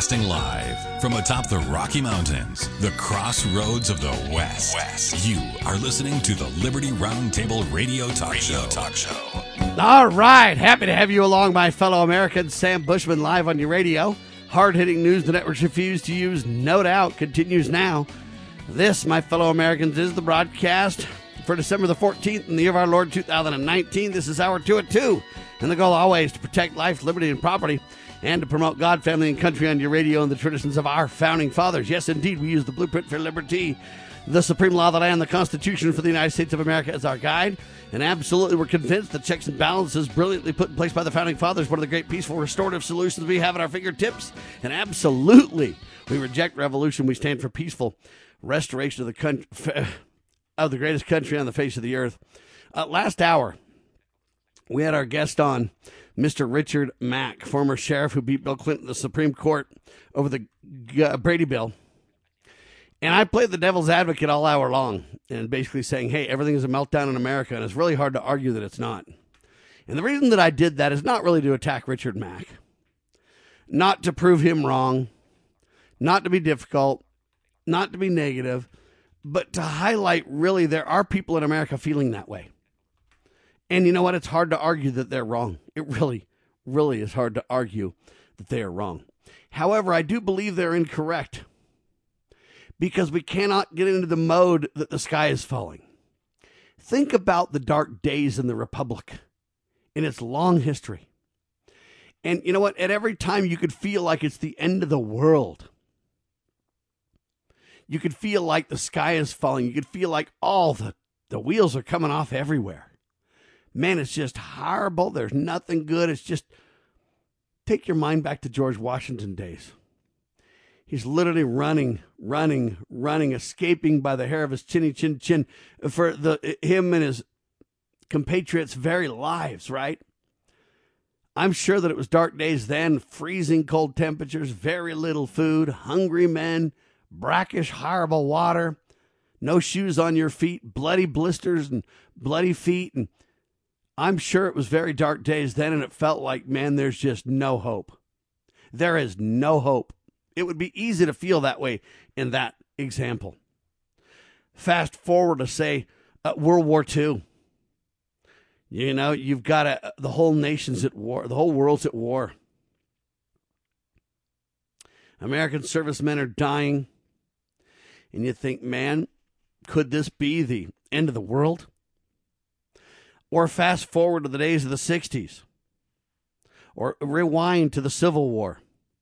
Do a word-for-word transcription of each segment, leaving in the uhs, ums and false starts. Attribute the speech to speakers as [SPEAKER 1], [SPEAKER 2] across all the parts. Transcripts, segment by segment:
[SPEAKER 1] Broadcasting live from atop the Rocky Mountains, the crossroads of the West. West. You are listening to the Liberty Roundtable Radio Talk Radio Show. Talk Show.
[SPEAKER 2] All right. Happy to have you along, my fellow Americans. Sam Bushman live on your radio. Hard-hitting news the networks refuse to use, no doubt, continues now. This, my fellow Americans, is the broadcast for December the fourteenth in the year of our Lord two thousand nineteen. This is hour two at two. And the goal always to protect life, liberty, and property, and to promote God, family, and country on your radio and the traditions of our founding fathers. Yes, indeed, we use the blueprint for liberty, the supreme law of the land, the Constitution for the United States of America as our guide. And absolutely, we're convinced that checks and balances brilliantly put in place by the founding fathers, one of the great peaceful restorative solutions we have at our fingertips. And absolutely, we reject revolution. We stand for peaceful restoration of the country, of the greatest country on the face of the earth. Uh, last hour, we had our guest on, Mister Richard Mack, former sheriff who beat Bill Clinton in the Supreme Court over the uh, Brady bill. And I played the devil's advocate all hour long and basically saying, hey, everything is a meltdown in America, and it's really hard to argue that it's not. And the reason that I did that is not really to attack Richard Mack, not to prove him wrong, not to be difficult, not to be negative, but to highlight really there are people in America feeling that way. And you know what? It's hard to argue that they're wrong. It really, really is hard to argue that they are wrong. However, I do believe they're incorrect because we cannot get into the mode that the sky is falling. Think about the dark days in the Republic in its long history. And you know what? At every time you could feel like it's the end of the world. You could feel like the sky is falling. You could feel like all the, the wheels are coming off everywhere. Man, it's just horrible. There's nothing good. It's just, take your mind back to George Washington days. He's literally running, running, running, escaping by the hair of his chinny chin chin for the him and his compatriots' very lives, right? I'm sure that it was dark days then, freezing cold temperatures, very little food, hungry men, brackish, horrible water, no shoes on your feet, bloody blisters and bloody feet. And I'm sure it was very dark days then, and it felt like, man, there's just no hope. There is no hope. It would be easy to feel that way in that example. Fast forward to, say, uh, World War Two. You know, you've got a, the whole nation's at war. The whole world's at war. American servicemen are dying. And you think, man, could this be the end of the world? Or fast forward to the days of the sixties. Or rewind to the Civil War.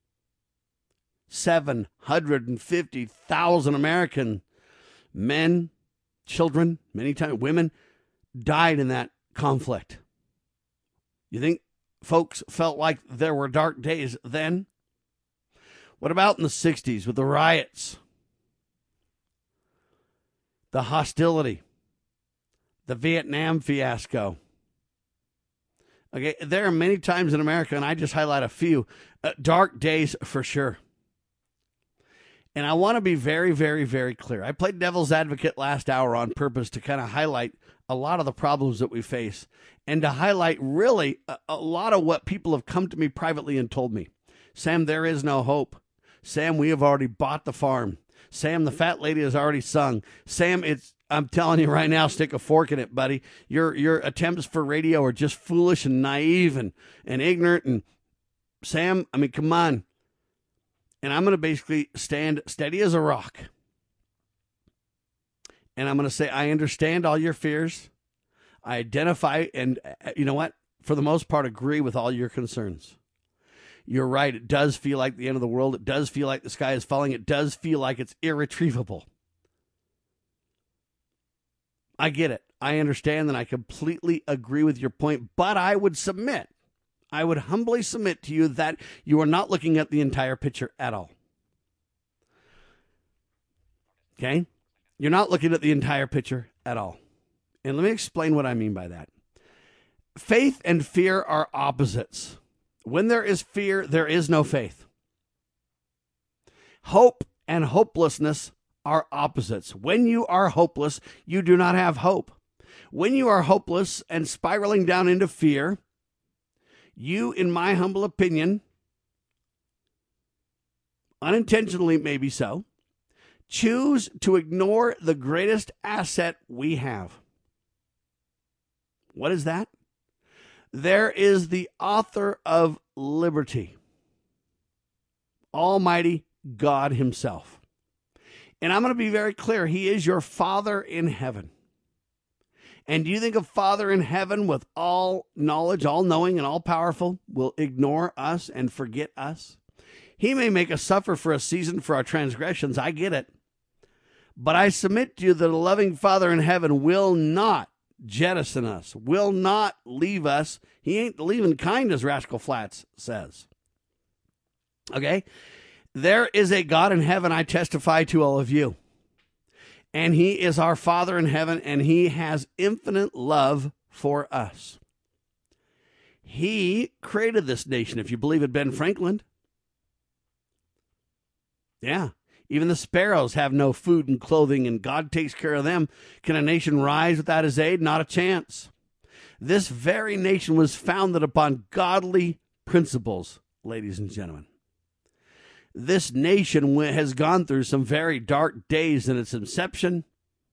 [SPEAKER 2] seven hundred fifty thousand American men, children, many times women, died in that conflict. You think folks felt like there were dark days then? What about in the sixties with the riots? The hostility? The Vietnam fiasco. Okay, there are many times in America, and I just highlight a few, uh, dark days for sure. And I want to be very, very, very clear. I played devil's advocate last hour on purpose to kind of highlight a lot of the problems that we face and to highlight really a, a lot of what people have come to me privately and told me. Sam, there is no hope. Sam, we have already bought the farm. Sam, the fat lady has already sung. Sam, it's I'm telling you right now, stick a fork in it, buddy. Your your attempts for radio are just foolish and naive and, and ignorant. And Sam, I mean, come on. And I'm going to basically stand steady as a rock. And I'm going to say, I understand all your fears. I identify and, you know what? For the most part, agree with all your concerns. You're right. It does feel like the end of the world. It does feel like the sky is falling. It does feel like it's irretrievable. I get it. I understand and I completely agree with your point, but I would submit, I would humbly submit to you that you are not looking at the entire picture at all. Okay? You're not looking at the entire picture at all. And let me explain what I mean by that. Faith and fear are opposites. When there is fear, there is no faith. Hope and hopelessness are opposites. When you are hopeless, you do not have hope. When you are hopeless and spiraling down into fear, you, in my humble opinion, unintentionally maybe so, choose to ignore the greatest asset we have. What is that? There is the author of liberty, Almighty God himself. And I'm going to be very clear. He is your Father in heaven. And do you think a Father in heaven with all knowledge, all knowing, and all powerful will ignore us and forget us? He may make us suffer for a season for our transgressions. I get it. But I submit to you that a loving Father in heaven will not jettison us, will not leave us. He ain't leaving kind, as Rascal Flatts says. Okay? There is a God in heaven, I testify to all of you. And he is our Father in heaven, and he has infinite love for us. He created this nation, if you believe it, Ben Franklin. Yeah. Even the sparrows have no food and clothing, and God takes care of them. Can a nation rise without his aid? Not a chance. This very nation was founded upon godly principles, ladies and gentlemen. This nation has gone through some very dark days in its inception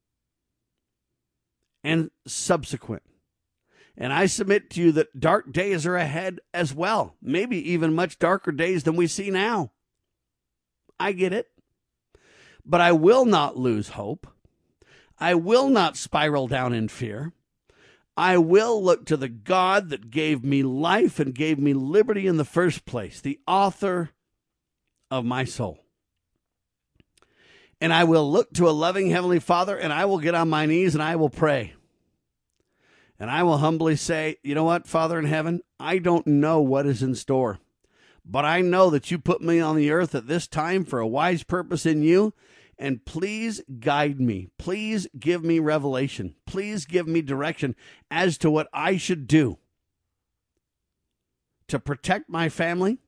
[SPEAKER 2] and subsequent. And I submit to you that dark days are ahead as well, maybe even much darker days than we see now. I get it. But I will not lose hope. I will not spiral down in fear. I will look to the God that gave me life and gave me liberty in the first place, the author of my soul. And I will look to a loving Heavenly Father, and I will get on my knees and I will pray. And I will humbly say, you know what, Father in heaven, I don't know what is in store, but I know that you put me on the earth at this time for a wise purpose in you. And please guide me. Please give me revelation. Please give me direction as to what I should do to protect my family,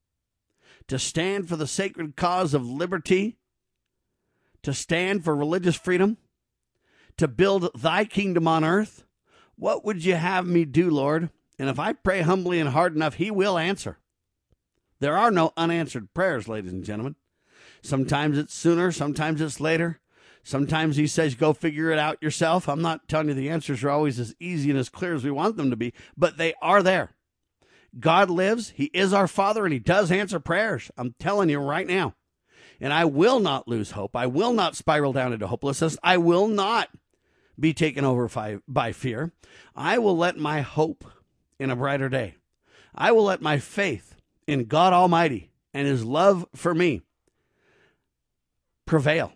[SPEAKER 2] to stand for the sacred cause of liberty, to stand for religious freedom, to build thy kingdom on earth. What would you have me do, Lord? And if I pray humbly and hard enough, he will answer. There are no unanswered prayers, ladies and gentlemen. Sometimes it's sooner, sometimes it's later. Sometimes he says, go figure it out yourself. I'm not telling you the answers are always as easy and as clear as we want them to be, but they are there. God lives. He is our Father, and he does answer prayers. I'm telling you right now. And I will not lose hope. I will not spiral down into hopelessness. I will not be taken over by, by fear. I will let my hope in a brighter day. I will let my faith in God Almighty and his love for me prevail.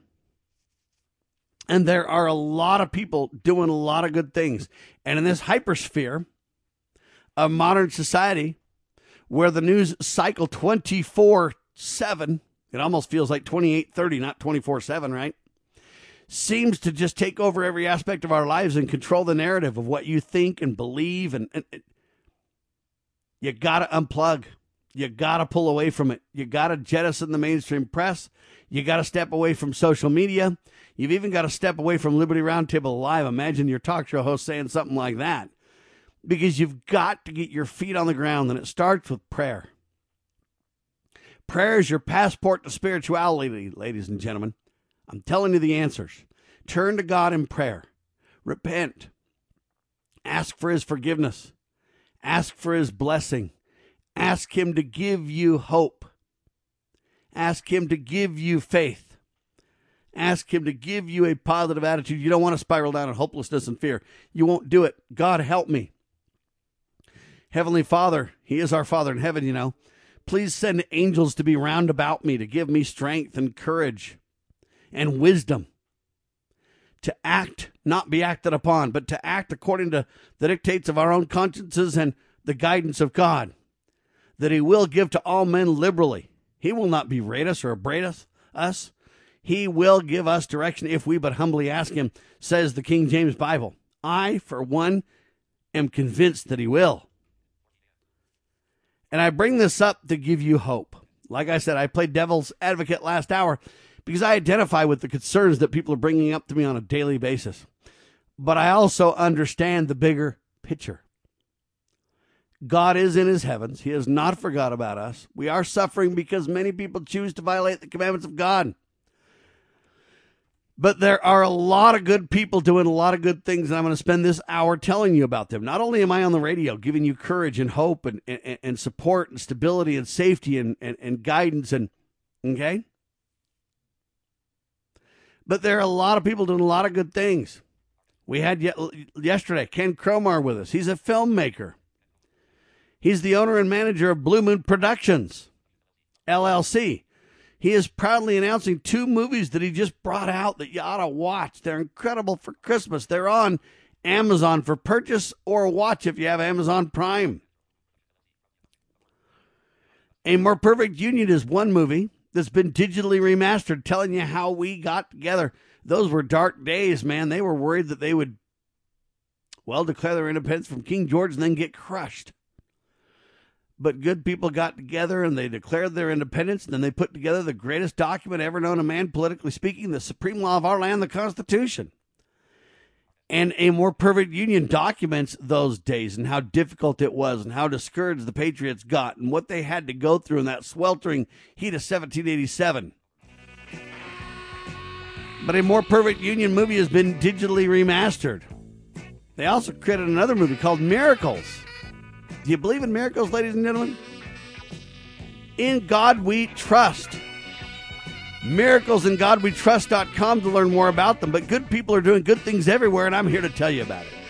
[SPEAKER 2] And there are a lot of people doing a lot of good things. And in this hypersphere of modern society, where the news cycle twenty-four seven, it almost feels like twenty-eight thirty, not twenty-four seven, right? Seems to just take over every aspect of our lives and control the narrative of what you think and believe. And, and, and you got to unplug. You got to pull away from it. You got to jettison the mainstream press. You got to step away from social media. You've even got to step away from Liberty Roundtable Live. Imagine your talk show host saying something like that. Because you've got to get your feet on the ground, and it starts with prayer. Prayer is your passport to spirituality, ladies and gentlemen. I'm telling you the answers. Turn to God in prayer. Repent. Ask for his forgiveness. Ask for his blessing. Ask him to give you hope. Ask him to give you faith. Ask him to give you a positive attitude. You don't want to spiral down in hopelessness and fear. You won't do it. God, help me. Heavenly Father, he is our Father in heaven, you know. Please send angels to be round about me, to give me strength and courage and wisdom to act, not be acted upon, but to act according to the dictates of our own consciences and the guidance of God, that he will give to all men liberally. He will not berate us or abrade us. us. He will give us direction if we but humbly ask him, says the King James Bible. I, for one, am convinced that he will. And I bring this up to give you hope. Like I said, I played devil's advocate last hour because I identify with the concerns that people are bringing up to me on a daily basis. But I also understand the bigger picture. God is in his heavens. He has not forgot about us. We are suffering because many people choose to violate the commandments of God. But there are a lot of good people doing a lot of good things, and I'm going to spend this hour telling you about them. Not only am I on the radio giving you courage and hope and, and, and support and stability and safety and, and, and guidance, and okay? But there are a lot of people doing a lot of good things. We had ye- yesterday Ken Cromar with us. He's a filmmaker. He's the owner and manager of Blue Moon Productions, L L C. He is proudly announcing two movies that he just brought out that you ought to watch. They're incredible for Christmas. They're on Amazon for purchase or watch if you have Amazon Prime. A More Perfect Union is one movie that's been digitally remastered, telling you how we got together. Those were dark days, man. They were worried that they would, well, declare their independence from King George and then get crushed. But good people got together and they declared their independence, and then they put together the greatest document ever known to man, politically speaking, the supreme law of our land, the Constitution. And A More Perfect Union documents those days and how difficult it was and how discouraged the Patriots got and what they had to go through in that sweltering heat of seventeen eighty-seven. But A More Perfect Union movie has been digitally remastered. They also created another movie called Miracles. Do you believe in miracles, ladies and gentlemen? In God We Trust. miracles in god we trust dot com to learn more about them. But good people are doing good things everywhere, and I'm here to tell you about it.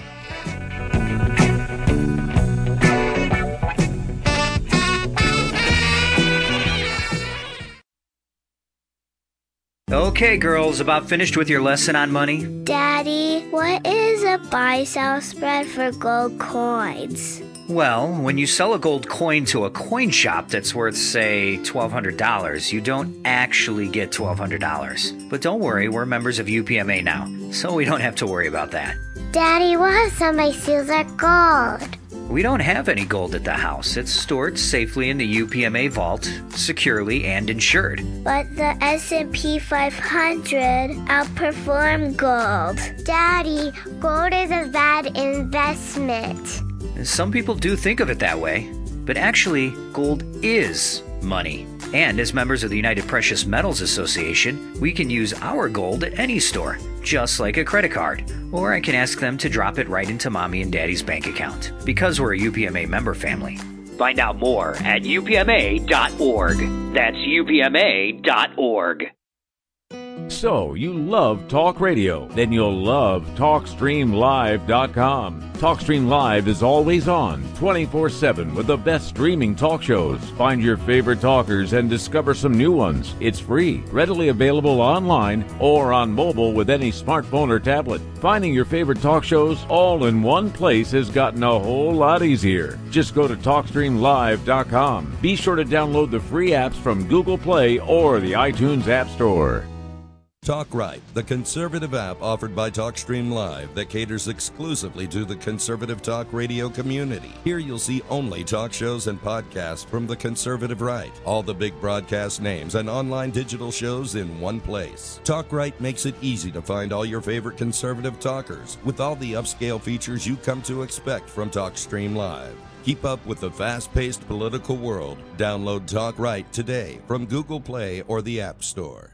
[SPEAKER 3] Okay, girls, about finished with your lesson on money?
[SPEAKER 4] Daddy, what is a buy-sell spread for gold coins?
[SPEAKER 3] Well, when you sell a gold coin to a coin shop that's worth, say, twelve hundred dollars, you don't actually get twelve hundred dollars. But don't worry, we're members of U P M A now, so we don't have to worry about that.
[SPEAKER 4] Daddy, what if somebody steals our gold?
[SPEAKER 3] We don't have any gold at the house. It's stored safely in the U P M A vault, securely and insured.
[SPEAKER 4] But the S and P five hundred outperformed gold. Daddy, gold is a bad investment.
[SPEAKER 3] Some people do think of it that way, but actually, gold is money. And as members of the United Precious Metals Association, we can use our gold at any store, just like a credit card. Or I can ask them to drop it right into Mommy and Daddy's bank account, because we're a U P M A member family. Find out more at U P M A dot org. That's U P M A dot org.
[SPEAKER 5] So, you love talk radio? Then you'll love talk stream live dot com. TalkStream Live is always on, twenty-four seven, with the best streaming talk shows. Find your favorite talkers and discover some new ones. It's free, readily available online or on mobile with any smartphone or tablet. Finding your favorite talk shows all in one place has gotten a whole lot easier. Just go to talk stream live dot com. Be sure to download the free apps from Google Play or the iTunes App Store.
[SPEAKER 6] Talk Right, the conservative app offered by TalkStream Live that caters exclusively to the conservative talk radio community. Here you'll see only talk shows and podcasts from the conservative right. All the big broadcast names and online digital shows in one place. Talk Right makes it easy to find all your favorite conservative talkers with all the upscale features you come to expect from TalkStream Live. Keep up with the fast-paced political world. Download Talk Right today from Google Play or the App Store.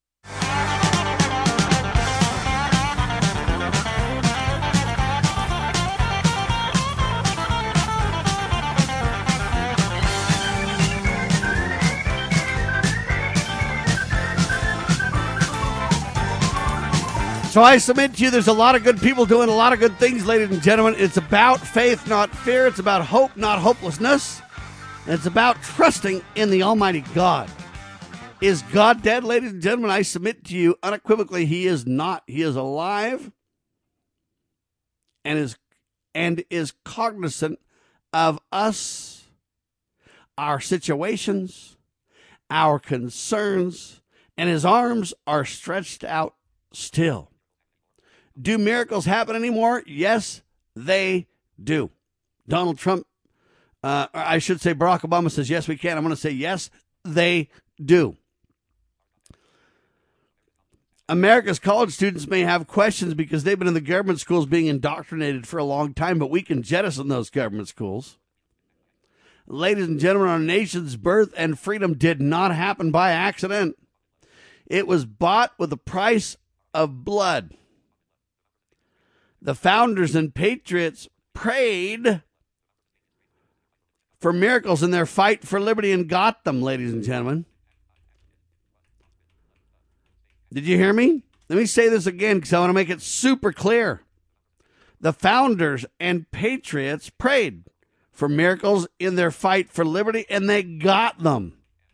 [SPEAKER 2] So I submit to you, there's a lot of good people doing a lot of good things, ladies and gentlemen. It's about faith, not fear. It's about hope, not hopelessness. And it's about trusting in the Almighty God. Is God dead, ladies and gentlemen? I submit to you unequivocally, he is not. He is alive and is and is cognizant of us, our situations, our concerns, and his arms are stretched out still. Do miracles happen anymore? Yes, they do. Donald Trump, uh, or I should say Barack Obama says, yes, we can. I'm going to say, yes, they do. America's college students may have questions because they've been in the government schools being indoctrinated for a long time, but we can jettison those government schools. Ladies and gentlemen, our nation's birth and freedom did not happen by accident. It was bought with the price of blood. The founders and patriots prayed for miracles in their fight for liberty and got them, ladies and gentlemen. Did you hear me? Let me say this again because I want to make it super clear. The founders and patriots prayed for miracles in their fight for liberty, and they got them.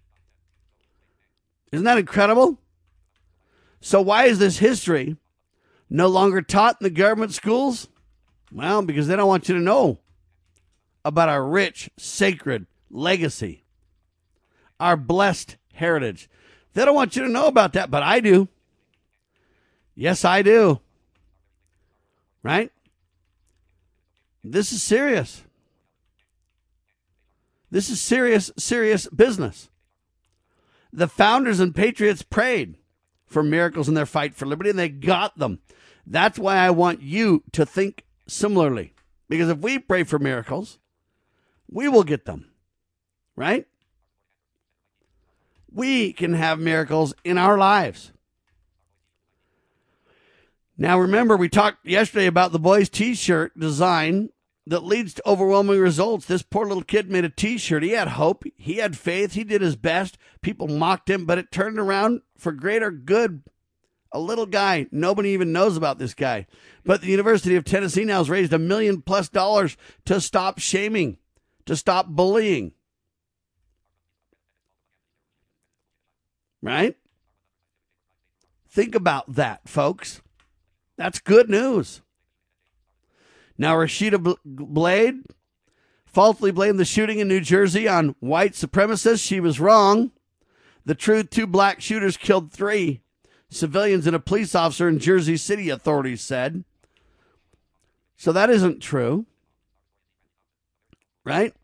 [SPEAKER 2] Isn't that incredible? So why is this history no longer taught in the government schools? Well, because they don't want you to know about our rich, sacred legacy, our blessed heritage. They don't want you to know about that, but I do. Yes, I do. Right? This is serious. This is serious, serious business. The founders and patriots prayed for miracles in their fight for liberty, and they got them. That's why I want you to think similarly. Because if we pray for miracles, we will get them. Right? We can have miracles in our lives. Now, remember, we talked yesterday about the boys' T-shirt design that leads to overwhelming results. This poor little kid made a T-shirt. He had hope. He had faith. He did his best. People mocked him, but it turned around for greater good. A little guy. Nobody even knows about this guy. But the University of Tennessee now has raised a million plus dollars to stop shaming, to stop bullying. Right? Think about that, folks. That's good news. Now, Rashida Blade falsely blamed the shooting in New Jersey on white supremacists. She was wrong. The truth, two black shooters killed three civilians and a police officer in Jersey City, authorities said. So that isn't true. Right?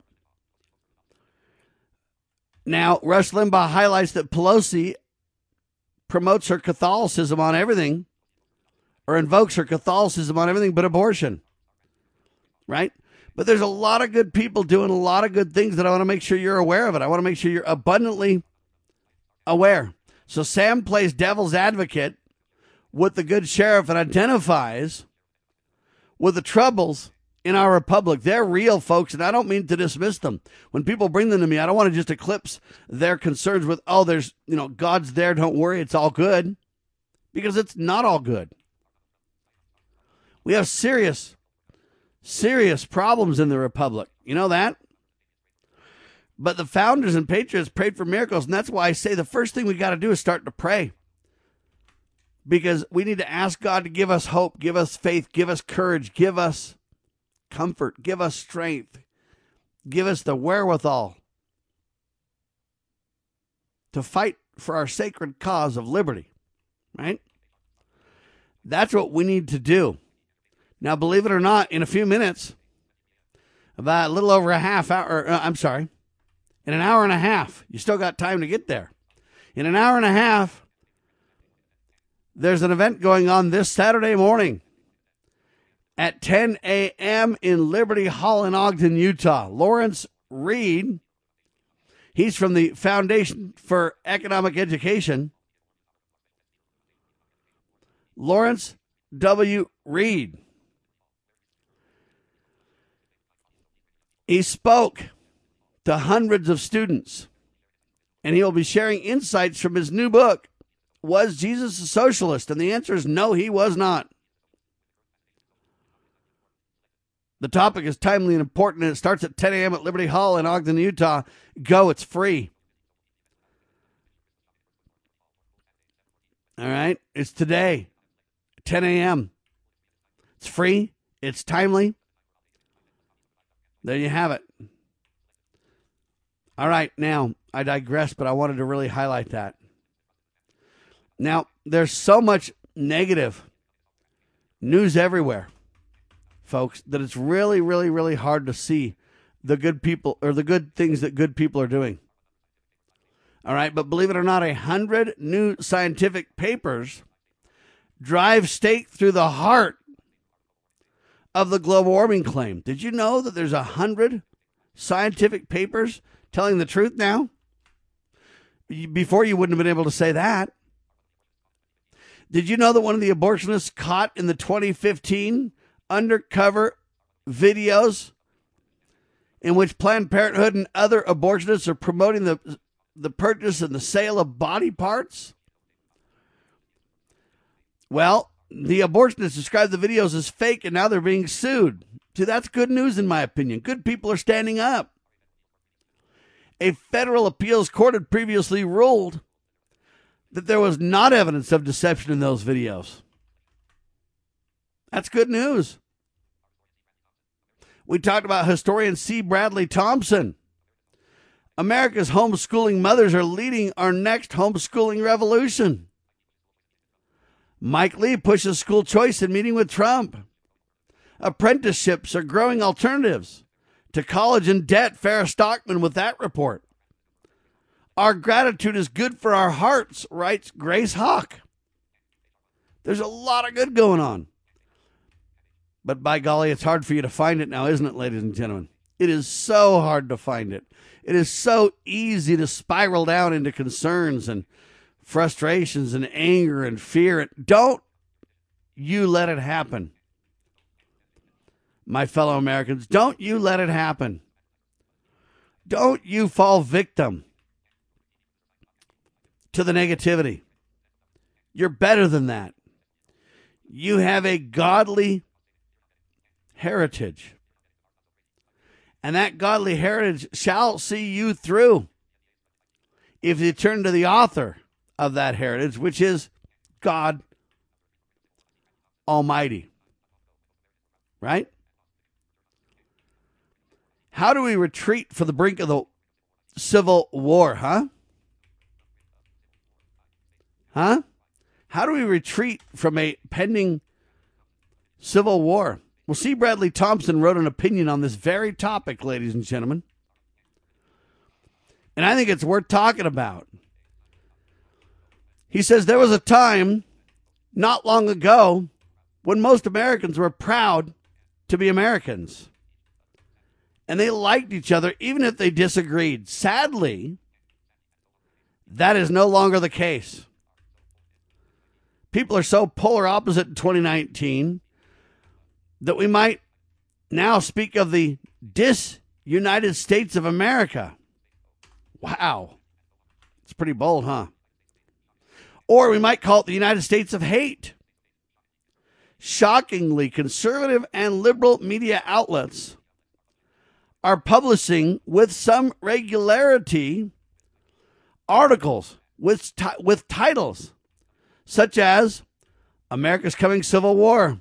[SPEAKER 2] Now, Rush Limbaugh highlights that Pelosi promotes her Catholicism on everything, or invokes her Catholicism on everything but abortion. Right? But there's a lot of good people doing a lot of good things that I want to make sure you're aware of it. I want to make sure you're abundantly aware. So Sam plays devil's advocate with the good sheriff and identifies with the troubles in our republic. They're real, folks, and I don't mean to dismiss them. When people bring them to me, I don't want to just eclipse their concerns with, oh, there's, you know, God's there, don't worry, it's all good. Because it's not all good. We have serious, serious problems in the republic. You know that? But the founders and patriots prayed for miracles, and that's why I say the first thing we got to do is start to pray. Because we need to ask God to give us hope, give us faith, give us courage, give us comfort, give us strength, give us the wherewithal to fight for our sacred cause of liberty, right? That's what we need to do. Now, believe it or not, in a few minutes, about a little over a half hour, uh, I'm sorry, in an hour and a half, you still got time to get there. In an hour and a half, there's an event going on this Saturday morning at ten a.m. in Liberty Hall in Ogden, Utah. Lawrence Reed, he's from the Foundation for Economic Education. Lawrence W. Reed. He spoke to hundreds of students, and he will be sharing insights from his new book, Was Jesus a Socialist? And the answer is no, he was not. The topic is timely and important, and it starts at ten a.m. at Liberty Hall in Ogden, Utah. Go, it's free. All right, it's today, ten a.m. It's free, it's timely. There you have it. All right, now, I digress, but I wanted to really highlight that. Now, there's so much negative news everywhere, folks, that it's really, really, really hard to see the good people or the good things that good people are doing. All right, but believe it or not, a hundred new scientific papers drive stake through the heart of the global warming claim. Did you know that there's a hundred scientific papers telling the truth now? Before, you wouldn't have been able to say that. Did you know that one of the abortionists caught in the twenty fifteen undercover videos in which Planned Parenthood and other abortionists are promoting the, the purchase and the sale of body parts? Well, the abortionists described the videos as fake, and now they're being sued. See, that's good news in my opinion. Good people are standing up. A federal appeals court had previously ruled that there was not evidence of deception in those videos. That's good news. We talked about historian C. Bradley Thompson. America's homeschooling mothers are leading our next homeschooling revolution. Mike Lee pushes school choice in meeting with Trump. Apprenticeships are growing alternatives to college and debt. Farrah Stockman with that report. Our gratitude is good for our hearts, writes Grace Hawk. There's a lot of good going on. But by golly, it's hard for you to find it now, isn't it, ladies and gentlemen? It is so hard to find it. It is so easy to spiral down into concerns and frustrations and anger and fear. Don't you let it happen. My fellow Americans, don't you let it happen. Don't you fall victim to the negativity. You're better than that. You have a godly heritage. And that godly heritage shall see you through if you turn to the author of that heritage, which is God Almighty. Right? How do we retreat from the brink of the Civil War, huh? Huh? How do we retreat from a pending Civil War? Well, C. Bradley Thompson wrote an opinion on this very topic, ladies and gentlemen. And I think it's worth talking about. He says there was a time not long ago when most Americans were proud to be Americans. And they liked each other even if they disagreed. Sadly, that is no longer the case. People are so polar opposite in twenty nineteen that we might now speak of the dis-United States of America. Wow. It's pretty bold, huh? Or we might call it the United States of hate. Shockingly, conservative and liberal media outlets are publishing with some regularity articles with, t- with titles such as America's Coming Civil War,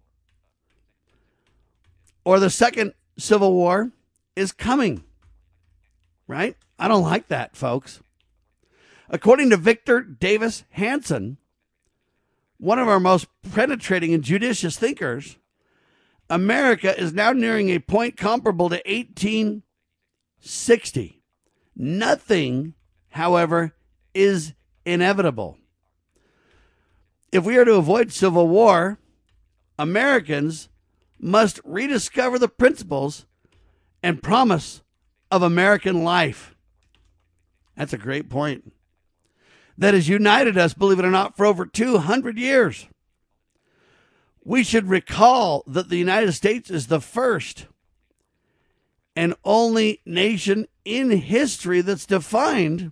[SPEAKER 2] or the Second Civil War is coming. Right? I don't like that, folks. According to Victor Davis Hanson, one of our most penetrating and judicious thinkers, America is now nearing a point comparable to eighteen sixty. Nothing, however, is inevitable. If we are to avoid civil war, Americans must rediscover the principles and promise of American life. That's a great point. That has united us, believe it or not, for over two hundred years. We should recall that the United States is the first and only nation in history that's defined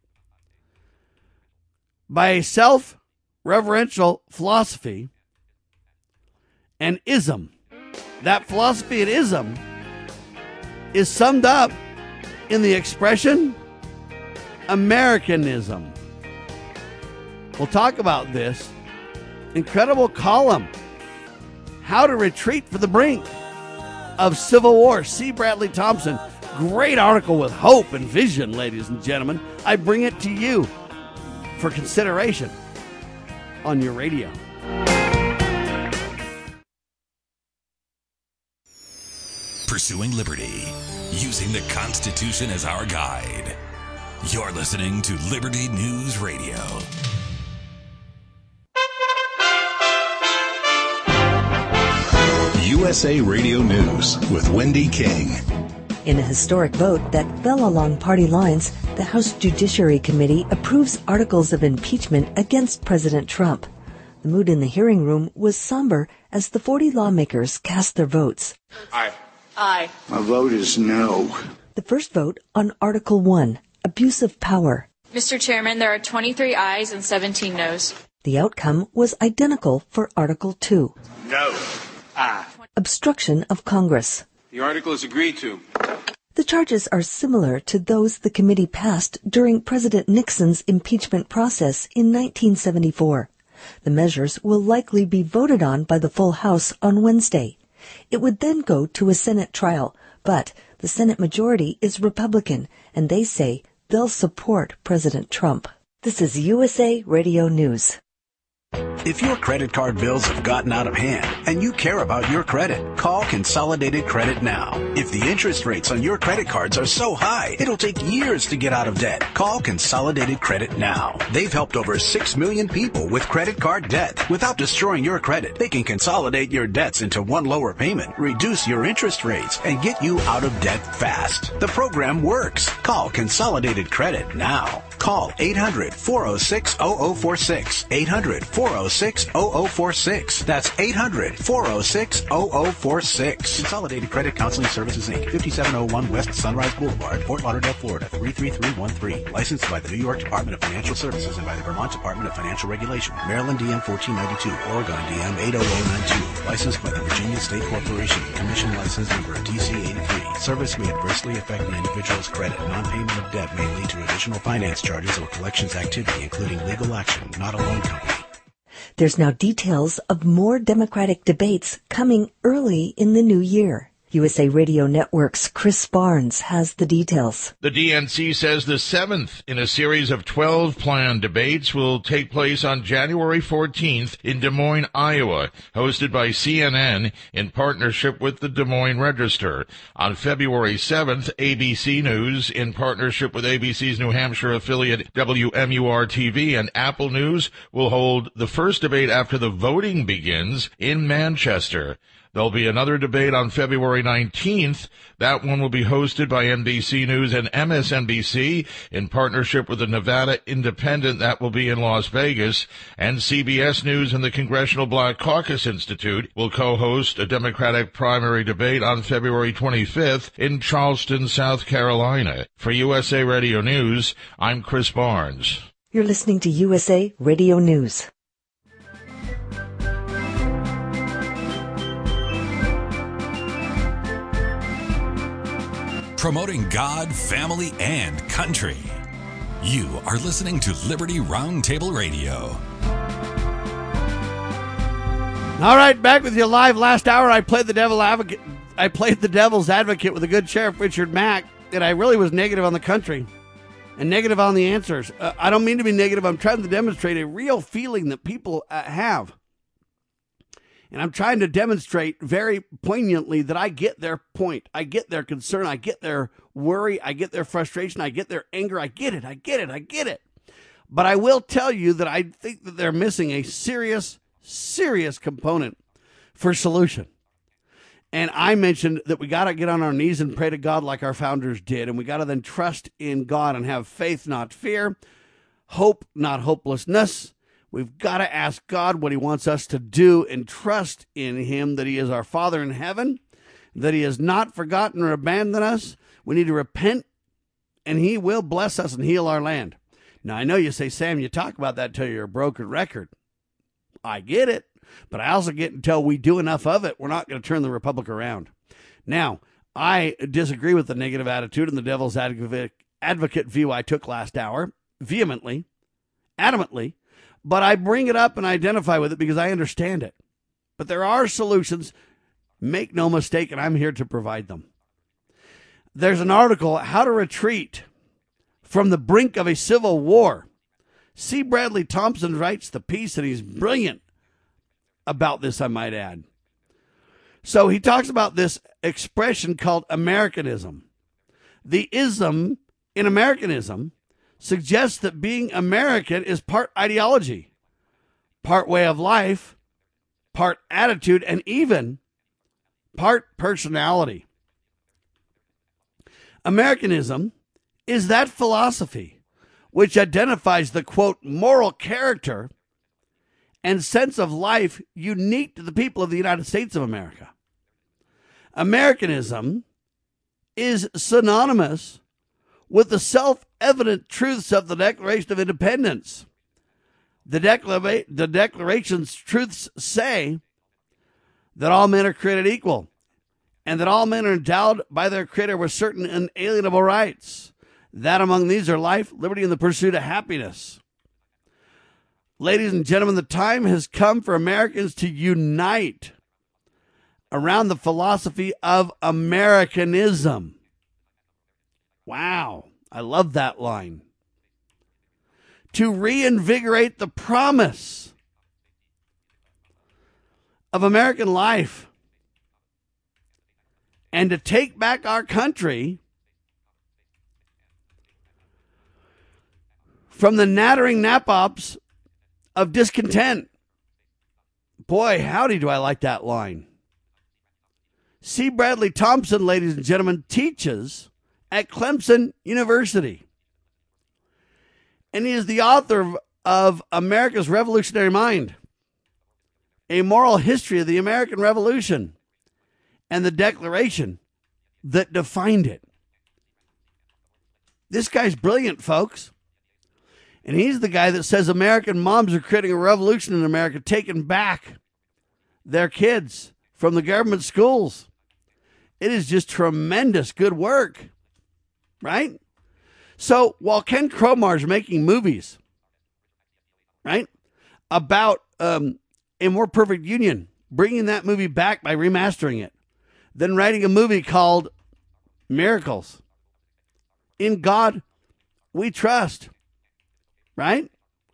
[SPEAKER 2] by a self-referential philosophy and ism. That philosophy and ism is summed up in the expression Americanism. We'll talk about this incredible column, How to Retreat from the Brink of Civil War. C. Bradley Thompson. Great article with hope and vision, ladies and gentlemen. I bring it to you for consideration on your radio.
[SPEAKER 1] Pursuing liberty, using the Constitution as our guide. You're listening to Liberty News Radio.
[SPEAKER 7] U S A Radio News with Wendy King. In a historic vote that fell along party lines, the House Judiciary Committee approves articles of impeachment against President Trump. The mood in the hearing room was somber as the forty lawmakers cast their votes.
[SPEAKER 8] Aye.
[SPEAKER 9] Aye.
[SPEAKER 8] My vote is no.
[SPEAKER 7] The first vote on Article one, Abuse of Power.
[SPEAKER 9] Mister Chairman, there are twenty-three ayes and seventeen noes.
[SPEAKER 7] The outcome was identical for Article two.
[SPEAKER 8] No. Aye.
[SPEAKER 7] Obstruction of Congress.
[SPEAKER 8] The article is agreed to.
[SPEAKER 7] The charges are similar to those the committee passed during President Nixon's impeachment process in nineteen seventy-four. The measures will likely be voted on by the full House on Wednesday. It would then go to a Senate trial, but the Senate majority is Republican, and they say they'll support President Trump. This is U S A Radio News.
[SPEAKER 10] If your credit card bills have gotten out of hand and you care about your credit, call Consolidated Credit now. If the interest rates on your credit cards are so high, it'll take years to get out of debt. Call Consolidated Credit now. They've helped over six million people with credit card debt. Without destroying your credit, they can consolidate your debts into one lower payment, reduce your interest rates, and get you out of debt fast. The program works. Call Consolidated Credit now. Call eight hundred, four oh six, oh oh four six. eight hundred, four oh six, oh oh four six. That's eight hundred, four oh six, oh oh four six. Consolidated Credit Counseling Services, Incorporated, fifty-seven oh one West Sunrise Boulevard, Fort Lauderdale, Florida, three three three one three. Licensed by the New York Department of Financial Services and by the Vermont Department of Financial Regulation. Maryland D M fourteen ninety-two. Oregon D M eight oh oh nine two. Licensed by the Virginia State Corporation. Commission license number D C eighty-three. Service may adversely affect an individual's credit. Non-payment of debt may lead to additional finance charges or collections activity, including legal action, not a loan company.
[SPEAKER 7] There's now details of more Democratic debates coming early in the new year. U S A Radio Network's Chris Barnes has the details.
[SPEAKER 11] The D N C says the seventh in a series of twelve planned debates will take place on January fourteenth in Des Moines, Iowa, hosted by C N N in partnership with the Des Moines Register. On February seventh, A B C News, in partnership with A B C's New Hampshire affiliate W M U R T V and Apple News, will hold the first debate after the voting begins in Manchester. There'll be another debate on February nineteenth. That one will be hosted by N B C News and M S N B C in partnership with the Nevada Independent. That will be in Las Vegas. And C B S News and the Congressional Black Caucus Institute will co-host a Democratic primary debate on February twenty-fifth in Charleston, South Carolina. For U S A Radio News, I'm Chris Barnes.
[SPEAKER 7] You're listening to U S A Radio News.
[SPEAKER 1] Promoting God, family, and country. You are listening to Liberty Roundtable Radio.
[SPEAKER 2] All right, back with you live. Last hour, I played the devil advocate. I played the devil's advocate with the good Sheriff Richard Mack, and I really was negative on the country and negative on the answers. Uh, I don't mean to be negative. I'm trying to demonstrate a real feeling that people uh, have. And I'm trying to demonstrate very poignantly that I get their point. I get their concern. I get their worry. I get their frustration. I get their anger. I get it. I get it. I get it. But I will tell you that I think that they're missing a serious, serious component for solution. And I mentioned that we got to get on our knees and pray to God like our founders did. And we got to then trust in God and have faith, not fear, hope, not hopelessness. We've got to ask God what he wants us to do and trust in him, that he is our Father in heaven, that he has not forgotten or abandoned us. We need to repent, and he will bless us and heal our land. Now, I know you say, Sam, you talk about that till you're a broken record. I get it, but I also get until we do enough of it, we're not going to turn the republic around. Now, I disagree with the negative attitude and the devil's advocate view I took last hour, vehemently, adamantly, but I bring it up and identify with it because I understand it. But there are solutions. Make no mistake, and I'm here to provide them. There's an article, How to Retreat from the Brink of a Civil War. C. Bradley Thompson writes the piece, and he's brilliant about this, I might add. So he talks about this expression called Americanism. The ism in Americanism suggests that being American is part ideology, part way of life, part attitude, and even part personality. Americanism is that philosophy which identifies the, quote, moral character and sense of life unique to the people of the United States of America. Americanism is synonymous with the self-evident truths of the Declaration of Independence. The, declara- the Declaration's truths say that all men are created equal and that all men are endowed by their Creator with certain inalienable rights. That among these are life, liberty, and the pursuit of happiness. Ladies and gentlemen, the time has come for Americans to unite around the philosophy of Americanism. Wow, I love that line. To reinvigorate the promise of American life and to take back our country from the nattering napops of discontent. Boy, howdy do I like that line. C. Bradley Thompson, ladies and gentlemen, teaches at Clemson University. And he is the author of, of America's Revolutionary Mind, a moral history of the American Revolution and the Declaration that defined it. This guy's brilliant, folks. And he's the guy that says American moms are creating a revolution in America, taking back their kids from the government schools. It is just tremendous good work, right? So while Ken Cromar's making movies, right, about um, a more perfect union, bringing that movie back by remastering it, then writing a movie called Miracles. In God We Trust. Right?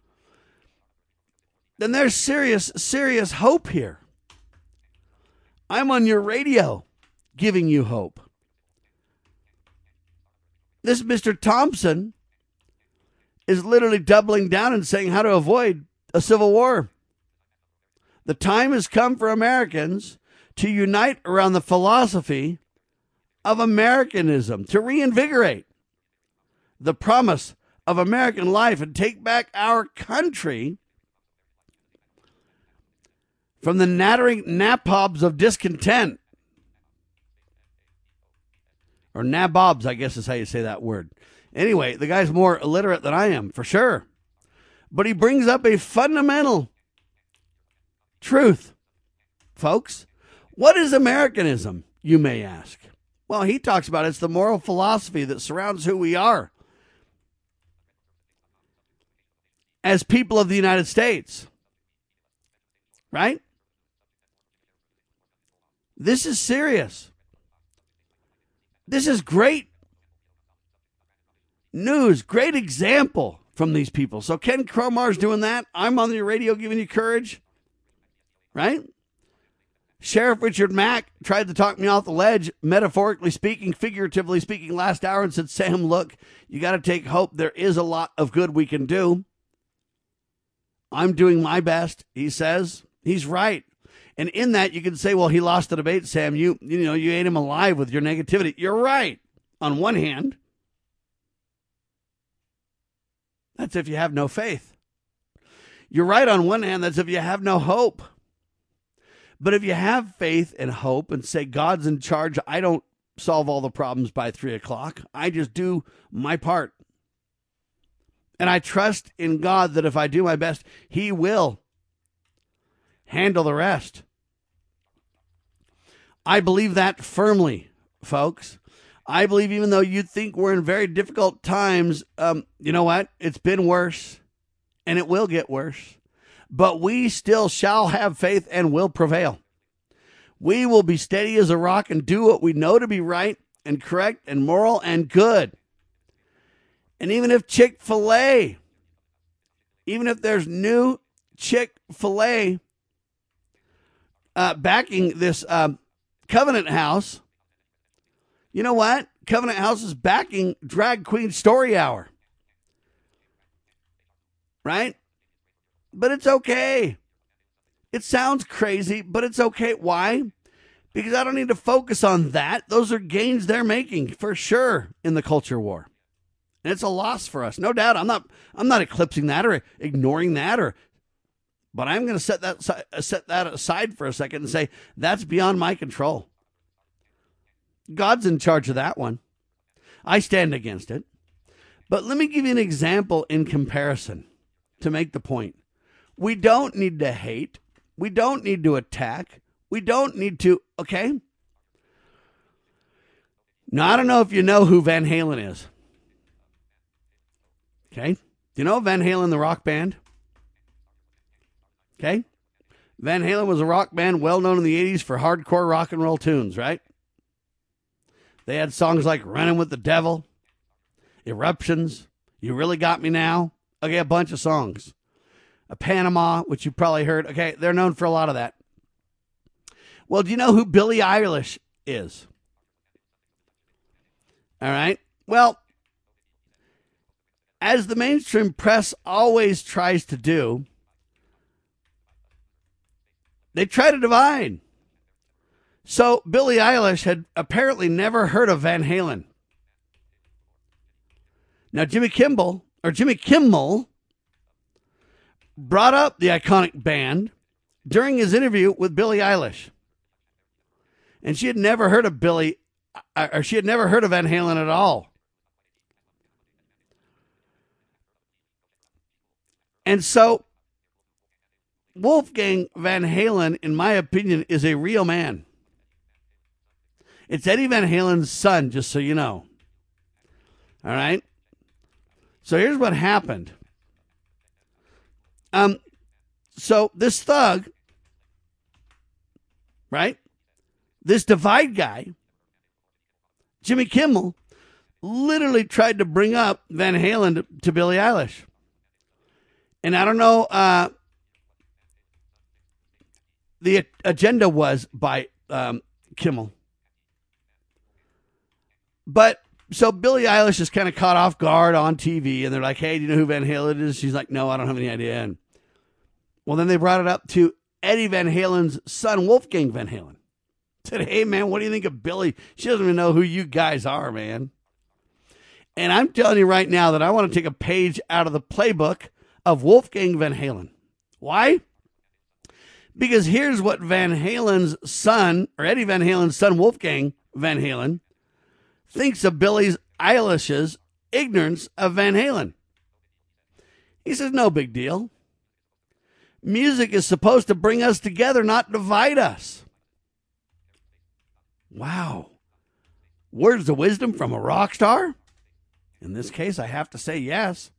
[SPEAKER 2] Then there's serious, serious hope here. I'm on your radio giving you hope. This Mister Thompson is literally doubling down and saying how to avoid a civil war. The time has come for Americans to unite around the philosophy of Americanism, to reinvigorate the promise of American life and take back our country from the nattering napobs of discontent. Or nabobs, I guess is how you say that word. Anyway, the guy's more illiterate than I am, for sure. But he brings up a fundamental truth, folks. What is Americanism, you may ask? Well, he talks about it's the moral philosophy that surrounds who we are as people of the United States, right? This is serious. This is great news, great example from these people. So Ken Cromar's doing that. I'm on the radio giving you courage, right? Sheriff Richard Mack tried to talk me off the ledge, metaphorically speaking, figuratively speaking, last hour and said, Sam, look, you got to take hope. There is a lot of good we can do. I'm doing my best, he says. He's right. And in that, you can say, well, he lost the debate, Sam. You, you know, you ate him alive with your negativity. You're right. On one hand, that's if you have no faith. You're right on one hand, that's if you have no hope. But if you have faith and hope and say, God's in charge, I don't solve all the problems by three o'clock. I just do my part. And I trust in God that if I do my best, he will handle the rest. I believe that firmly, folks. I believe even though you think we're in very difficult times, um, you know what? It's been worse, and it will get worse. But we still shall have faith and will prevail. We will be steady as a rock and do what we know to be right and correct and moral and good. And even if Chick-fil-A, even if there's new Chick-fil-A uh, backing this uh, Covenant House, you know what? Covenant House is backing Drag Queen Story Hour. Right? But it's okay. It sounds crazy, but it's okay. Why? Because I don't need to focus on that. Those are gains they're making for sure in the culture war. And it's a loss for us. No doubt. I'm not I'm not eclipsing that or ignoring that, or but I'm going to set that set that aside for a second and say that's beyond my control. God's in charge of that one. I stand against it. But let me give you an example in comparison to make the point. We don't need to hate. We don't need to attack. We don't need to, okay? Now, I don't know if you know who Van Halen is. Okay? Do you know Van Halen, the rock band? Okay? Van Halen was a rock band well known in the eighties for hardcore rock and roll tunes, right? They had songs like Running with the Devil, Eruptions, You Really Got Me Now. Okay, a bunch of songs. A Panama, which you probably heard. Okay, they're known for a lot of that. Well, do you know who Billie Eilish is? All right. Well, as the mainstream press always tries to do, they try to divide. So Billie Eilish had apparently never heard of Van Halen. Now, Jimmy Kimmel, or Jimmy Kimmel, brought up the iconic band during his interview with Billie Eilish. And she had never heard of Billy, or she had never heard of Van Halen at all. And so, Wolfgang Van Halen, in my opinion, is a real man. It's Eddie Van Halen's son, just so you know. All right? So here's what happened. Um, so this thug, right? This Divide guy, Jimmy Kimmel, literally tried to bring up Van Halen to, to Billie Eilish. And I don't know, uh, the agenda was by um, Kimmel. But so Billie Eilish is kind of caught off guard on T V, and they're like, hey, do you know who Van Halen is? She's like, no, I don't have any idea. And well, then they brought it up to Eddie Van Halen's son, Wolfgang Van Halen. Said, hey, man, what do you think of Billy? She doesn't even know who you guys are, man. And I'm telling you right now that I want to take a page out of the playbook of Wolfgang Van Halen. Why? Because here's what Van Halen's son, or Eddie Van Halen's son, Wolfgang Van Halen, thinks of Billie Eilish's ignorance of Van Halen. He says, no big deal. Music is supposed to bring us together, not divide us. Wow. Words of wisdom from a rock star? In this case, I have to say yes.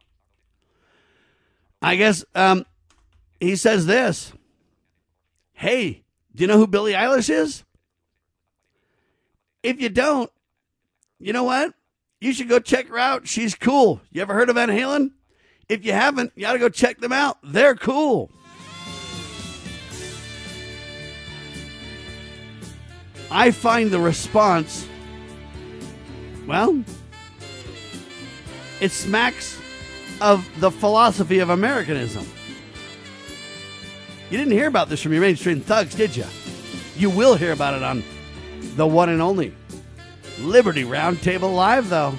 [SPEAKER 2] I guess um, he says this. Hey, do you know who Billie Eilish is? If you don't, you know what? You should go check her out. She's cool. You ever heard of Van Halen? If you haven't, you got to go check them out. They're cool. I find the response, well, it smacks of the philosophy of Americanism. You didn't hear about this from your mainstream thugs, did you? You will hear about it on the one and only Liberty Roundtable Live, though.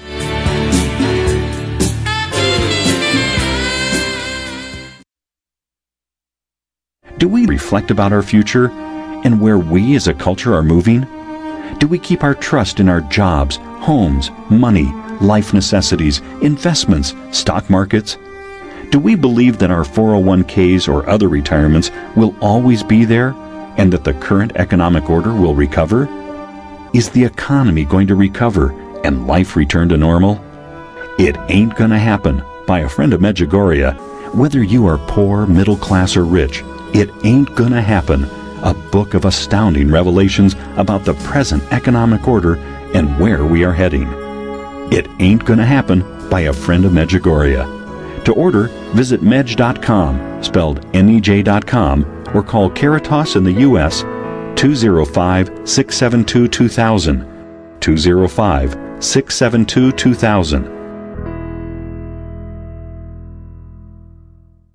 [SPEAKER 12] Do we reflect about our future and where we as a culture are moving? Do we keep our trust in our jobs, homes, money, life necessities, investments, stock markets? Do we believe that our four oh one k's or other retirements will always be there and that the current economic order will recover? Is the economy going to recover and life return to normal? It Ain't Gonna Happen by a friend of Medjugorje. Whether you are poor, middle class, or rich, It Ain't Gonna Happen, a book of astounding revelations about the present economic order and where we are heading. It Ain't Gonna Happen by a friend of Medjugorje. To order, visit medj dot com, spelled N E J dot com, or call Caritas in the U S two oh five, six seven two, two thousand, two oh five, six seven two, two thousand.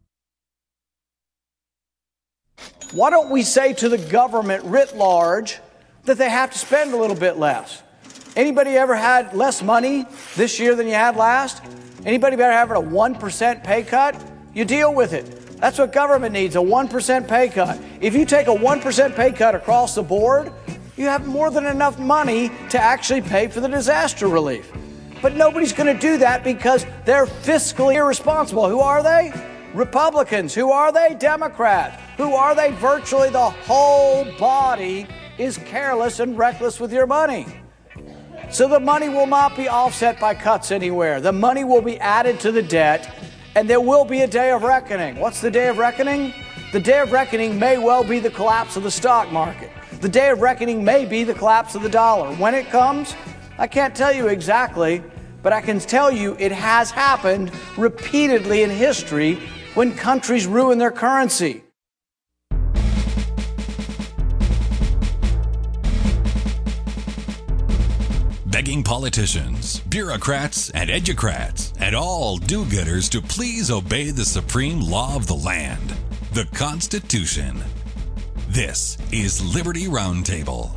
[SPEAKER 13] Why don't we say to the government writ large, that they have to spend a little bit less. Anybody ever had less money this year than you had last? Anybody ever having a one percent pay cut? You deal with it. That's what government needs, a one percent pay cut. If you take a one percent pay cut across the board, you have more than enough money to actually pay for the disaster relief. But nobody's going to do that because they're fiscally irresponsible. Who are they? Republicans. Who are they? Democrats. Who are they? Virtually the whole body is careless and reckless with your money. So the money will not be offset by cuts anywhere. The money will be added to the debt, and there will be a day of reckoning. What's the day of reckoning? The day of reckoning may well be the collapse of the stock market. The day of reckoning may be the collapse of the dollar. When it comes, I can't tell you exactly, but I can tell you it has happened repeatedly in history when countries ruin their currency.
[SPEAKER 1] Begging politicians, bureaucrats, and educrats, and all do-gooders to please obey the supreme law of the land, the Constitution. This is Liberty Roundtable.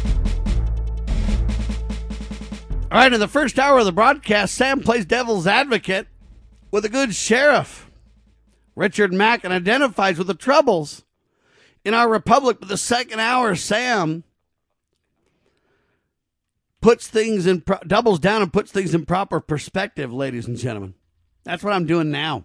[SPEAKER 2] All right, in the first hour of the broadcast, Sam plays devil's advocate with a good sheriff, Richard Mack, and identifies with the troubles in our republic. But the second hour, Sam puts things in, pro- doubles down and puts things in proper perspective, ladies and gentlemen. That's what I'm doing now.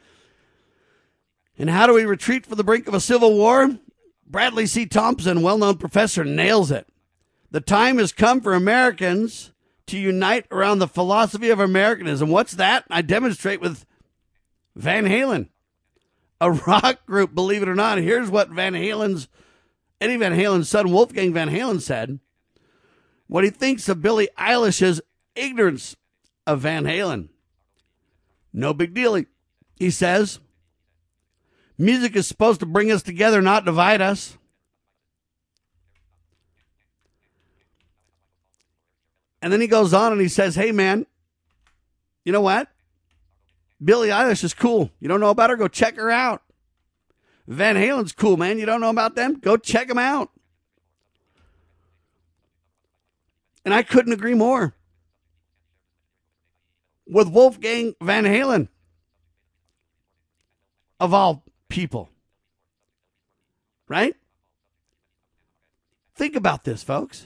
[SPEAKER 2] And how do we retreat from the brink of a civil war? Bradley C. Thompson, well-known professor, nails it. The time has come for Americans to unite around the philosophy of Americanism. What's that? I demonstrate with Van Halen, a rock group, believe it or not. Here's what Van Halen's, Eddie Van Halen's son, Wolfgang Van Halen, said. What he thinks of Billie Eilish's ignorance of Van Halen. No big deal, he, he says. Music is supposed to bring us together, not divide us. And then he goes on and he says, hey, man, you know what? Billie Eilish is cool. You don't know about her? Go check her out. Van Halen's cool, man. You don't know about them? Go check them out. And I couldn't agree more with Wolfgang Van Halen, of all people. Right? Think about this, folks.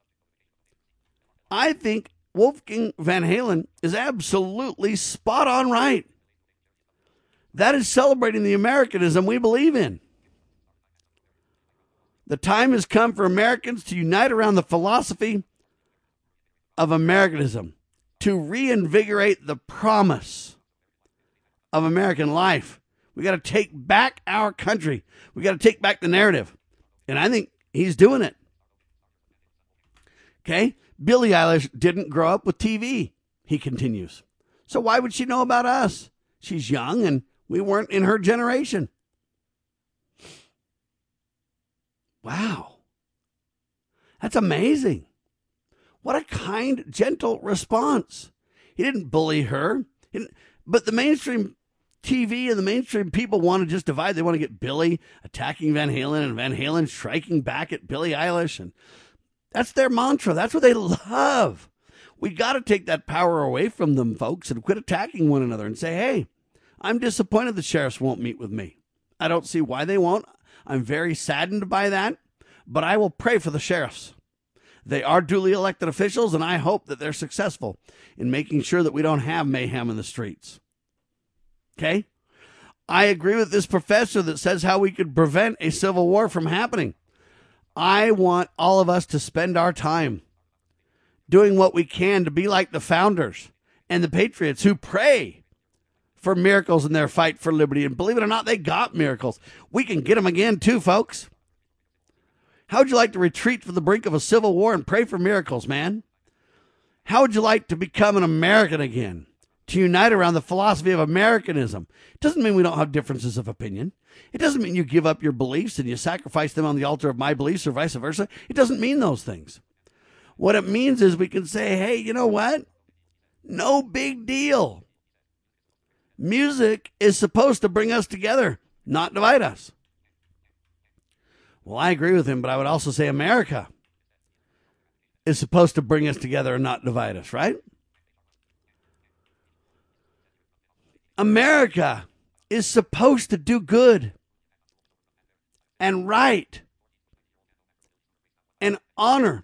[SPEAKER 2] I think Wolfgang Van Halen is absolutely spot on right. That is celebrating the Americanism we believe in. The time has come for Americans to unite around the philosophy of Americanism, to reinvigorate the promise of American life. We got to take back our country. We got to take back the narrative. And I think he's doing it. Okay? Billie Eilish didn't grow up with T V, he continues. So why would she know about us? She's young and we weren't in her generation. Wow. That's amazing. What a kind, gentle response. He didn't bully her. He didn't, but the mainstream T V and the mainstream people want to just divide. They want to get Billy attacking Van Halen and Van Halen striking back at Billie Eilish. And that's their mantra. That's what they love. We got to take that power away from them, folks, and quit attacking one another and say, hey, I'm disappointed the sheriffs won't meet with me. I don't see why they won't. I'm very saddened by that, but I will pray for the sheriffs. They are duly elected officials, and I hope that they're successful in making sure that we don't have mayhem in the streets. Okay? I agree with this professor that says how we could prevent a civil war from happening. I want all of us to spend our time doing what we can to be like the founders and the patriots who pray for miracles in their fight for liberty. And believe it or not, they got miracles. We can get them again too, folks. How would you like to retreat from the brink of a civil war and pray for miracles, man? How would you like to become an American again? To unite around the philosophy of Americanism. It doesn't mean we don't have differences of opinion. It doesn't mean you give up your beliefs and you sacrifice them on the altar of my beliefs or vice versa. It doesn't mean those things. What it means is we can say, hey, you know what? No big deal. Music is supposed to bring us together, not divide us. Well, I agree with him, but I would also say America is supposed to bring us together and not divide us, right? America is supposed to do good and right and honor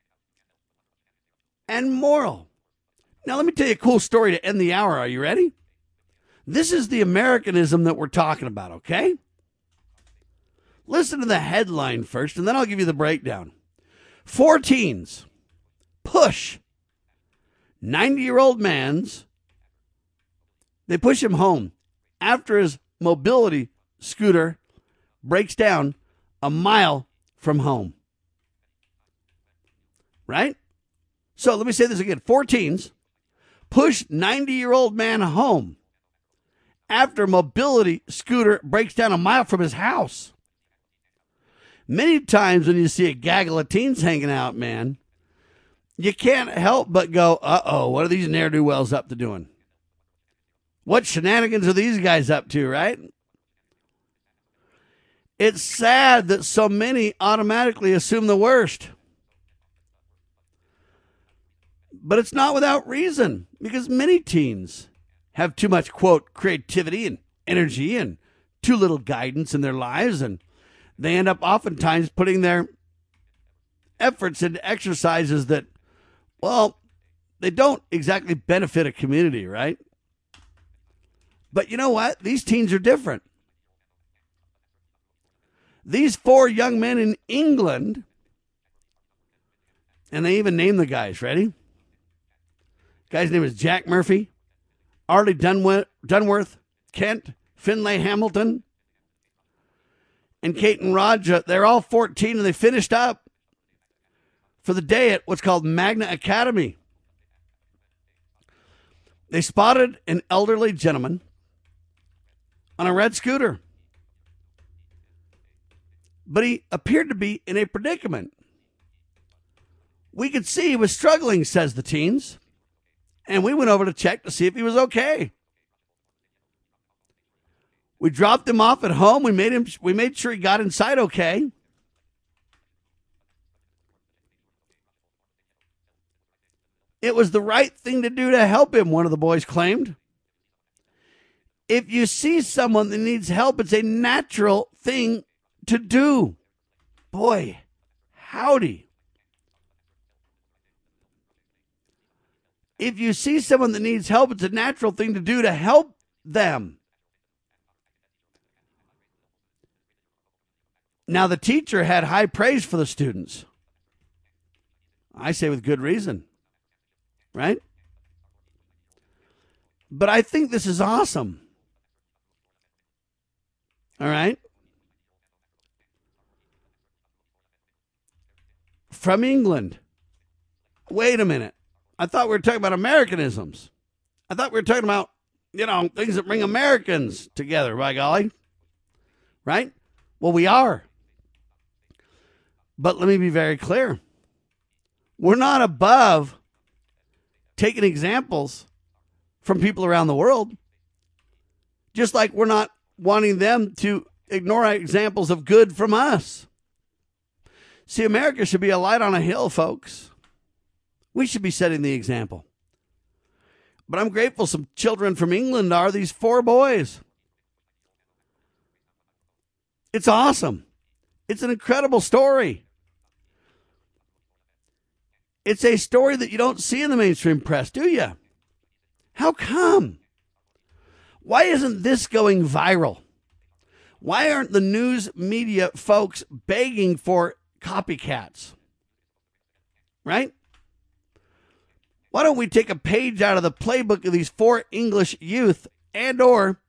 [SPEAKER 2] and moral. Now, let me tell you a cool story to end the hour. Are you ready? This is the Americanism that we're talking about, okay? Listen to the headline first, and then I'll give you the breakdown. Four teens push ninety-year-old man's, they push him home after his mobility scooter breaks down a mile from home. Right? So let me say this again. Four teens push ninety-year-old man home after mobility scooter breaks down a mile from his house. Many times when you see a gaggle of teens hanging out, man, you can't help but go, uh-oh, what are these ne'er-do-wells up to doing? What shenanigans are these guys up to, right? It's sad that so many automatically assume the worst. But it's not without reason, because many teens have too much, quote, creativity and energy and too little guidance in their lives, and they end up oftentimes putting their efforts into exercises that, well, they don't exactly benefit a community, right? But you know what? These teens are different. These four young men in England, and they even named the guys, ready? Guy's name is Jack Murphy, Arlie Dunworth, Dunworth Kent, Finlay Hamilton, and Kate and Roger. They're all fourteen, and they finished up for the day at what's called Magna Academy. They spotted an elderly gentleman on a red scooter, but he appeared to be in a predicament. We could see he was struggling, says the teens, and we went over to check to see if he was okay. We dropped him off at home. We made him. We made sure he got inside okay. It was the right thing to do to help him, one of the boys claimed. If you see someone that needs help, it's a natural thing to do. Boy, howdy. If you see someone that needs help, it's a natural thing to do to help them. Now, the teacher had high praise for the students. I say with good reason, right? But I think this is awesome. All right? From England. Wait a minute. I thought we were talking about Americanisms. I thought we were talking about, you know, things that bring Americans together, by golly. Right? Well, we are. But let me be very clear. We're not above taking examples from people around the world. Just like we're not wanting them to ignore examples of good from us. See, America should be a light on a hill, folks. We should be setting the example. But I'm grateful some children from England are these four boys. It's awesome. It's an incredible story. It's a story that you don't see in the mainstream press, do you? How come? Why isn't this going viral? Why aren't the news media folks begging for copycats? Right? Why don't we take a page out of the playbook of these four English youth and or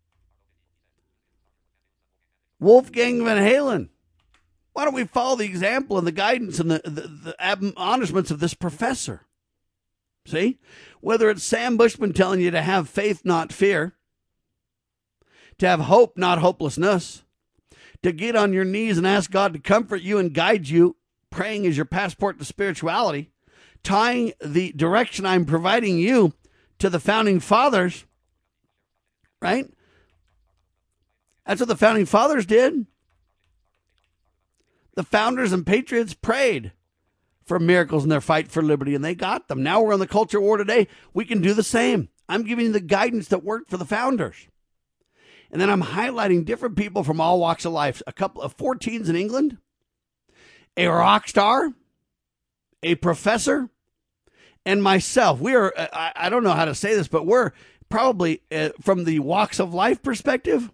[SPEAKER 2] Wolfgang Van Halen? Why don't we follow the example and the guidance and the, the, the admonishments of this professor? See? Whether it's Sam Bushman telling you to have faith, not fear, to have hope, not hopelessness, to get on your knees and ask God to comfort you and guide you, praying is your passport to spirituality, tying the direction I'm providing you to the founding fathers, right? That's what the founding fathers did. The founders and patriots prayed for miracles in their fight for liberty, and they got them. Now we're in the culture war today. We can do the same. I'm giving you the guidance that worked for the founders. And then I'm highlighting different people from all walks of life. A couple of four teens in England, a rock star, a professor, and myself. We are, I, I don't know how to say this, but we're probably, uh, from the walks of life perspective,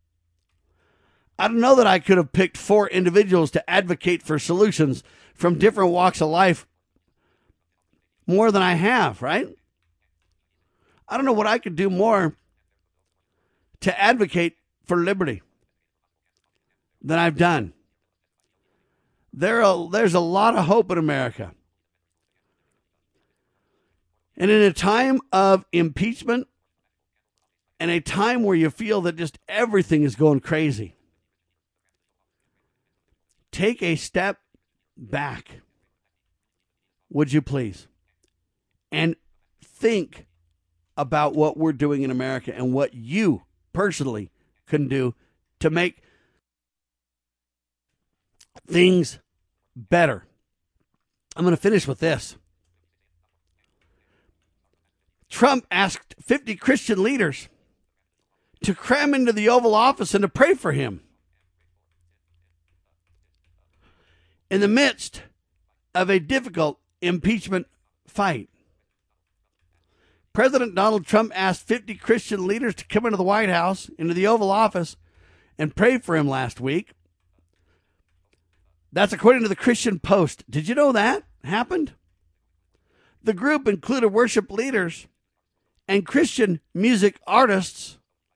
[SPEAKER 2] I don't know that I could have picked four individuals to advocate for solutions from different walks of life more than I have, right? I don't know what I could do more to advocate for liberty than I've done. There are, there's a lot of hope in America. And in a time of impeachment and a time where you feel that just everything is going crazy, take a step back, would you please, and think about what we're doing in America and what you personally can do to make things better. I'm going to finish with this. Trump asked fifty Christian leaders to cram into the Oval Office and to pray for him in the midst of a difficult impeachment fight. President Donald Trump asked fifty Christian leaders to come into the White House, into the Oval Office, and pray for him last week. That's according to the Christian Post. Did you know that happened? The group included worship leaders and Christian music artists,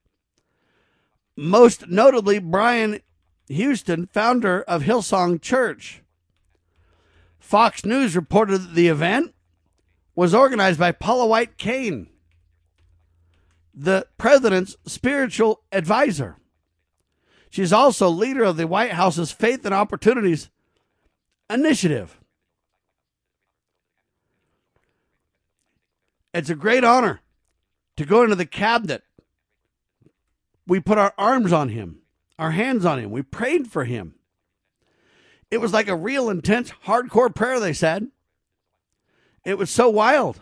[SPEAKER 2] most notably Brian Houston, founder of Hillsong Church. Fox News reported that the event was organized by Paula White Cain, the president's spiritual advisor. She's also leader of the White House's Faith and Opportunities Initiative. It's a great honor to go into the cabinet. We put our arms on him, our hands on him. We prayed for him. It was like a real intense, hardcore prayer, they said. It was so wild.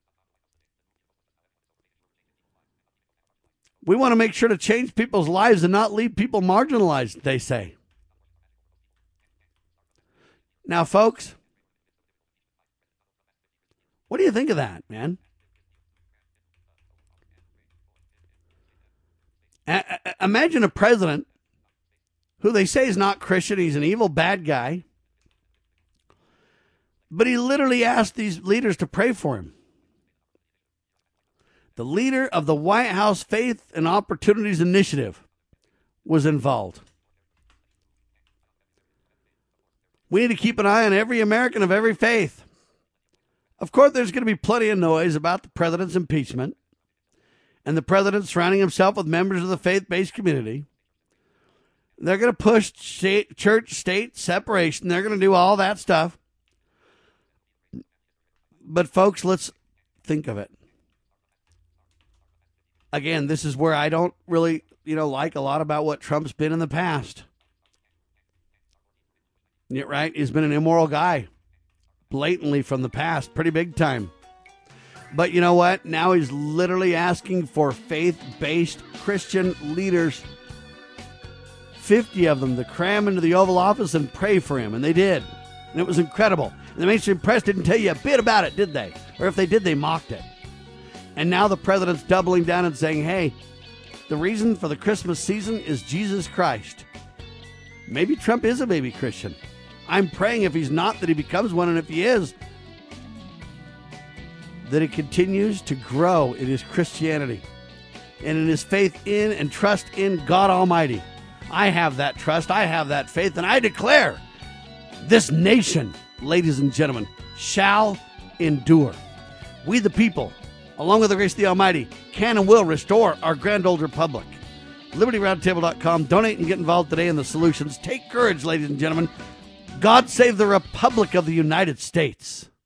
[SPEAKER 2] We want to make sure to change people's lives and not leave people marginalized, they say. Now, folks, what do you think of that, man? A- a- imagine a president who they say is not Christian. He's an evil, bad guy. But he literally asked these leaders to pray for him. The leader of the White House Faith and Opportunities Initiative was involved. We need to keep an eye on every American of every faith. Of course, there's going to be plenty of noise about the president's impeachment and the president surrounding himself with members of the faith-based community. They're going to push state, church-state separation. They're going to do all that stuff. But, folks, let's think of it. Again, this is where I don't really, you know, like a lot about what Trump's been in the past. Yeah, right? He's been an immoral guy, blatantly from the past, pretty big time. But you know what? Now he's literally asking for faith-based Christian leaders, fifty of them, to cram into the Oval Office and pray for him. And they did. And it was incredible. And the mainstream press didn't tell you a bit about it, did they? Or if they did, they mocked it. And now the president's doubling down and saying, hey, the reason for the Christmas season is Jesus Christ. Maybe Trump is a baby Christian. I'm praying if he's not, that he becomes one, and if he is, that he continues to grow in his Christianity and in his faith in and trust in God Almighty. I have that trust, I have that faith, and I declare this nation, ladies and gentlemen, shall endure. We the people, along with the grace of the Almighty, can and will restore our grand old republic. Liberty Roundtable dot com. Donate and get involved today in the solutions. Take courage, ladies and gentlemen. God save the Republic of the United States.